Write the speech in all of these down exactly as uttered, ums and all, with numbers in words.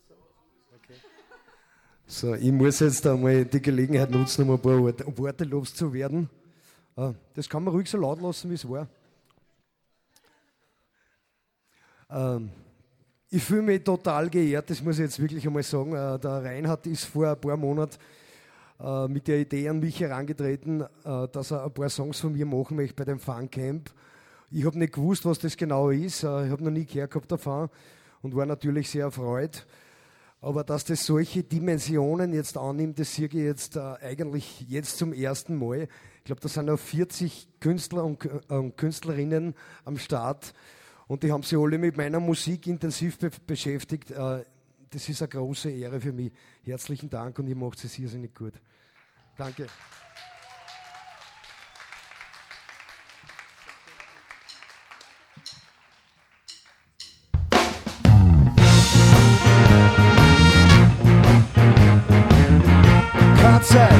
So, ich muss jetzt einmal die Gelegenheit nutzen, um ein paar Worte loszuwerden. Das kann man ruhig so laut lassen, wie es war. Ähm, ich fühle mich total geehrt, das muss ich jetzt wirklich einmal sagen. Äh, der Reinhard ist vor ein paar Monaten äh, mit der Idee an mich herangetreten, äh, dass er ein paar Songs von mir machen möchte bei dem Funcamp. Ich habe nicht gewusst, was das genau ist. Äh, ich habe noch nie gehört gehabt davon und war natürlich sehr erfreut. Aber dass das solche Dimensionen jetzt annimmt, das sehe ich jetzt äh, eigentlich jetzt zum ersten Mal. Ich glaube, da sind noch vierzig Künstler und, äh, und Künstlerinnen am Start. Und die haben sich alle mit meiner Musik intensiv be- beschäftigt. Äh, das ist eine große Ehre für mich. Herzlichen Dank und ihr macht es irrsinnig gut. Danke. Zeit.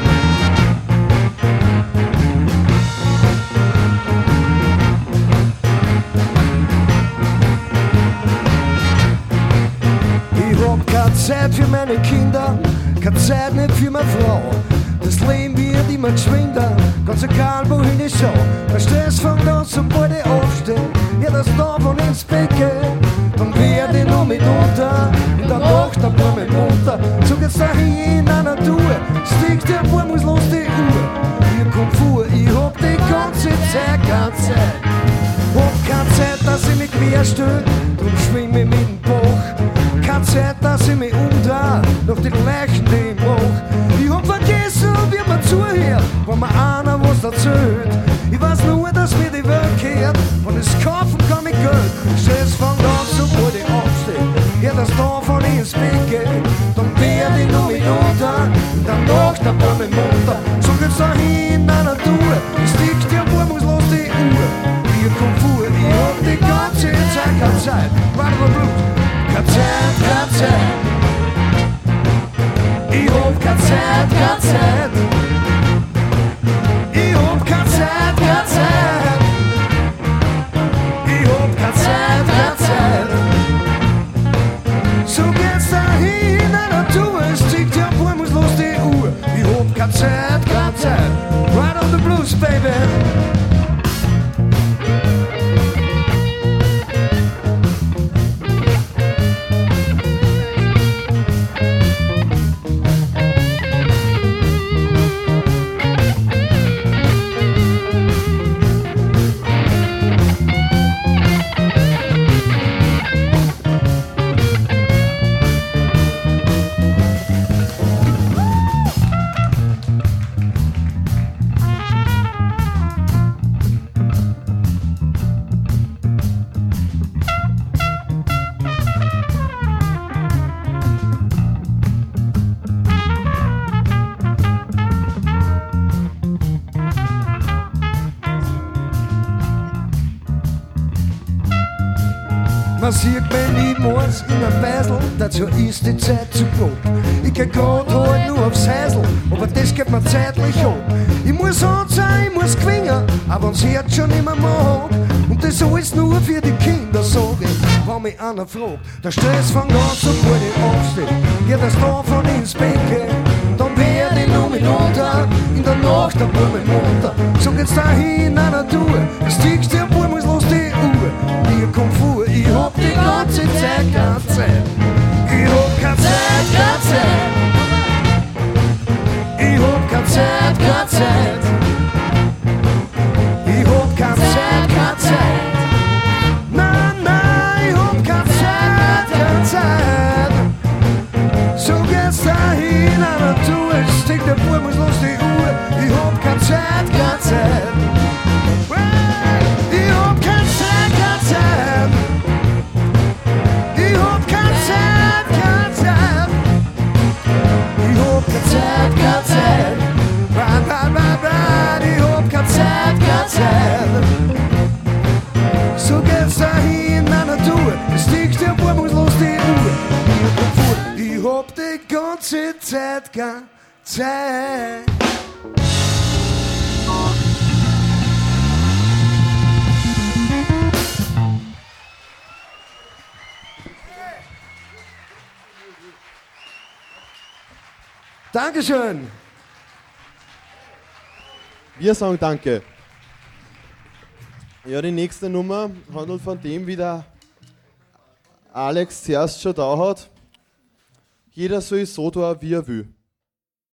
Ich hab keine Zeit für meine Kinder, keine Zeit nicht für meine Frau. Das Leben wird immer geschwinder, ganz egal wohin ich schau. Der Stress fängt an, sobald ich aufstehe. Ja, das darf man ins Bett gehen. Dann werd ich noch mitunter, in der Nacht ein paar Mal munter. So geht's dahin in einer Tour, stickt der Baum, muss los die Uhr. Hier kommt vor, ich hab die ganze Zeit keine Zeit. Hab keine Zeit, dass ich mich querstell, drum schwimm ich mit dem Bach. Keine Zeit, dass ich mich umdreh, nach den Leichen, die ich mach. Ich hab vergessen, wie man zuhört, wenn mir einer was erzählt. Ich weiß nur, dass mir die Welt gehört, wenn ich's kaufen kann mit Geld. Stress fängt an, sobald ich aufsteh. Ja, das darf man ins Bett gehen. Dann werd ich noch mitunter, in der Nacht ein paar Mal munter. So geht's dahin in einer Tour, es liegt der Baum, muss los die Uhr. Hier kommt vor, ich hab die ganze Zeit keine Zeit. Warte mal, Blut. Keine Zeit, keine Zeit. Ich hab keine Zeit, keine Zeit. Ich hab keine Zeit, keine Zeit. Ich hab keine Zeit, keine Zeit. So geht's dahin in einer Tour, es tickt ja Baum, muss los die Uhr. Ich hab keine Zeit, keine Zeit. Right on the blues, baby. Man sieht mich niemals in einem Beisel, dazu ist die Zeit zu grob. Ich geh grad halt nur aufs Häusl, aber das geht mir zeitlich ab. Ich muss anzeigen, ich muss gewinnen, aber wenn's Herz schon immer mag. Und das alles nur für die Kinder, sag ich, wenn mich einer fragt. Der Stress fängt an, sobald ich aufsteh. Ja, das darf man ins Bett gehen. Dann werd ich noch mitunter, in der Nacht ein paar Mal munter. So geht's dahin in einer Tour, das tickst der Baum, muss los die Uhr. Hier kommt vor, ich hab die ganze Zeit keine Zeit. Ich hab keine Zeit, keine Zeit. Ich hab keine Zeit, keine Zeit. Ich hab keine Zeit, keine Zeit. Nein, nein, ich hab keine Zeit, keine Zeit. So geht's dahin in einer Tour, es tickt der Baum, muss los die Uhr. Ich hab keine Zeit, keine Zeit. Ich hab keine Zeit, keine Zeit. Ich hab keine Zeit, keine Zeit. Ich hab keine Zeit, keine Zeit. Right, right, right, right. Ich hab keine Zeit, keine Zeit. So geht's dahin in einer Tour. Es tickt der Baum, muss los die Uhr. Ich hab die ganze Zeit keine Zeit. Dankeschön. Wir sagen Danke. Ja, die nächste Nummer handelt von dem, wie der Alex zuerst schon da hat. Jeder soll so tun, wie er will.